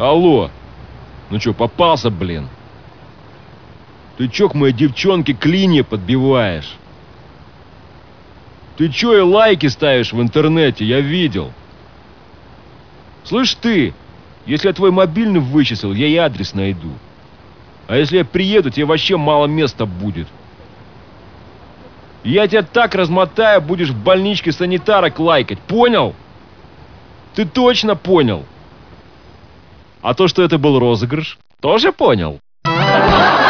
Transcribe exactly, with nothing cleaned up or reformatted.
Алло. Ну чё, попался, блин? Ты чё к моей девчонке клинья подбиваешь? Ты чё и лайки ставишь в интернете, я видел. Слышь ты, если я твой мобильный вычислил, я и адрес найду. А если я приеду, тебе вообще мало места будет. Я тебя так размотаю, будешь в больничке санитарок лайкать, понял? Ты точно понял? А то, что это был розыгрыш, тоже понял?